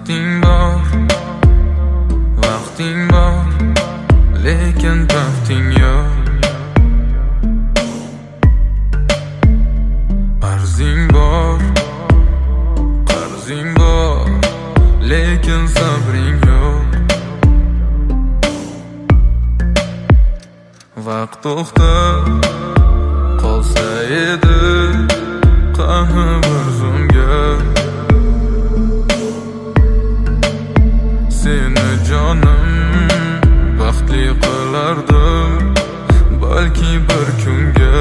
vaqting bor, lekin baxting yo'q. Arzing bor, qarzing bor, lekin sabring yo'q. Vaqt to'xtab qolsa edi qani bir zumga, seni jonim baxtli qilardim balki bir kunga.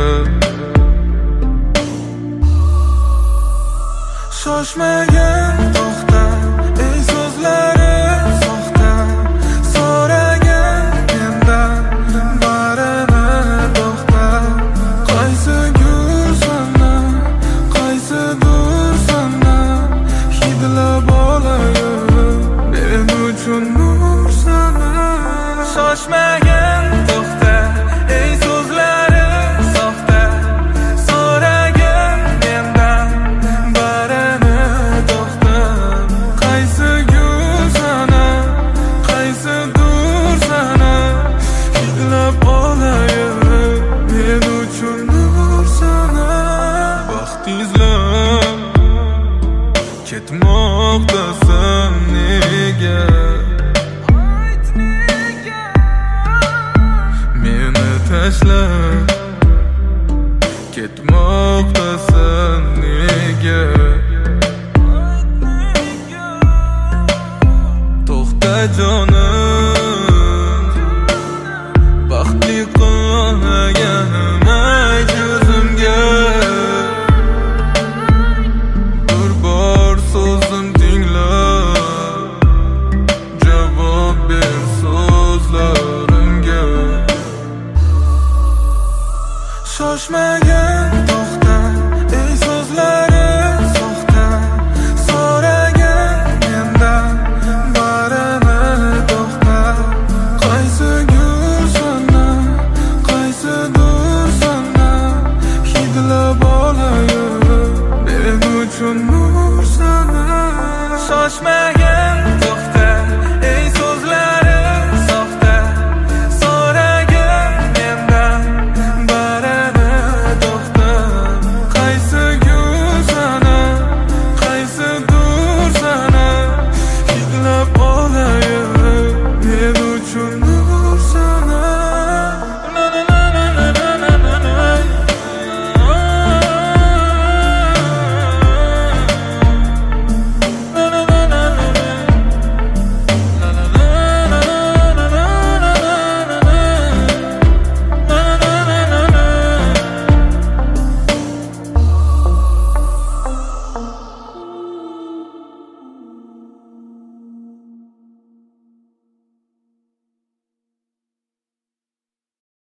Shoshmagin, to'xta, ey so'zlari soxta, so'ragin mendan barini to'xta. Qaysi gul sana, qaysidir sana, hidlab olayin men uchun nur sana. Shoshmagin, to'xta, ey so'zlari soxta, so'ragin mendan barini to'xta. Qaysi gul sana, qaysidir sana, hidlab olayin men uchun nur sana. Baxt izlab ketmoqdasan nega? Meni tashlab ketmoqdasan nega? To'xta jonim, baxtli qilganim ayt yuzimga. Bir bor so'zim tingla, javob ber so'zlarimga. Shoshmagin, to'xta, ey so'zlari soxta, so'ragin mendan barini to'xta. Qaysi gul sana, qaysidir sana, hidlab olayin men uchun nur sana. Shoshmagin.